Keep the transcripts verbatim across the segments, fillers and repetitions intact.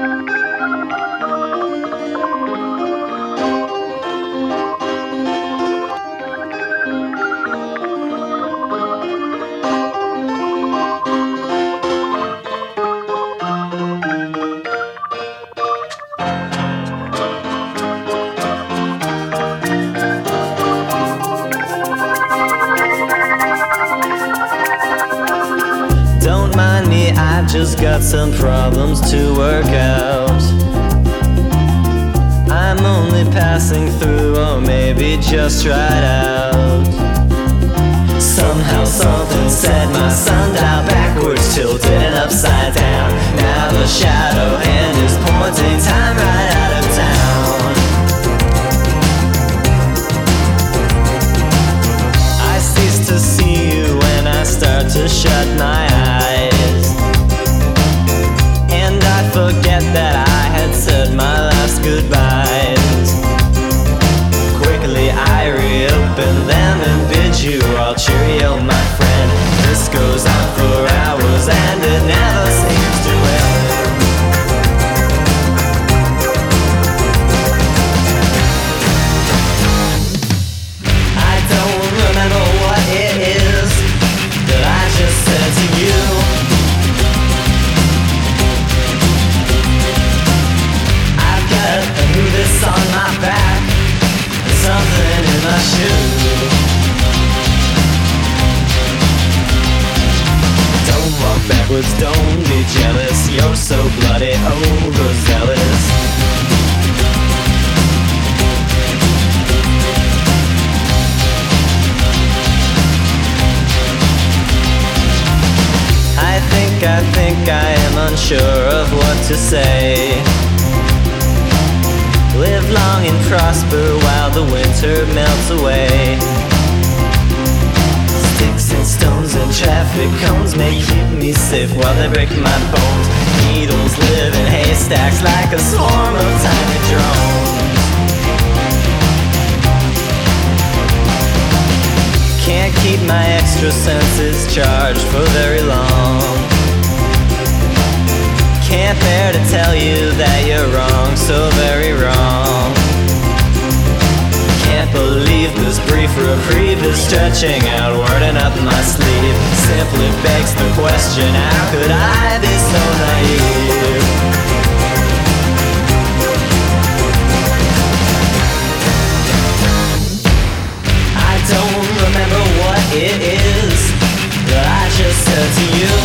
Don't mind me, I just got some problems to work out. I'm only passing through, or maybe just right out. Somehow something set my sundial backwards, tilted and upside down. Now the shadow hand is pointing time right out of town. I cease to see you when I start to shut my eyes, and I forget that I had said my last goodbyes. Quickly I reopen them and bid you all cheerio, my friend. This goes on for hours and it never seems to end. I don't remember what it is that I just said to you. I've got a noose on my back, something in my shoe. Don't walk backwards, don't be jealous. You're so bloody overzealous. I think, I think I am unsure of what to say. Live long and prosper while the winter melts away. Sticks and stones and traffic cones may keep me safe while they break my bones. Needles live in haystacks like a swarm of tiny drones. Can't keep my extra senses charged for very long. Can't bear to tell you that you're wrong, so very wrong. Can't believe this brief reprieve is stretching outward and up my sleeve. Simply begs the question, how could I be so naive? I don't remember what it is that I just said to you.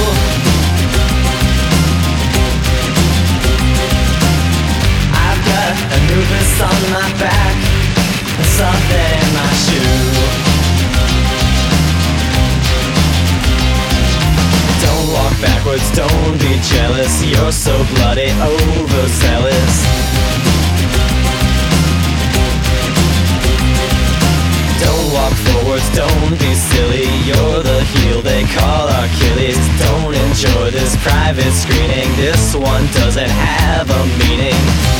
Anubis on my back, something in my shoe. Don't walk backwards, don't be jealous. You're so bloody overzealous. Don't walk forwards, don't be silly. You're the heel they call Achilles. Don't enjoy this private screening. This one doesn't have a meaning.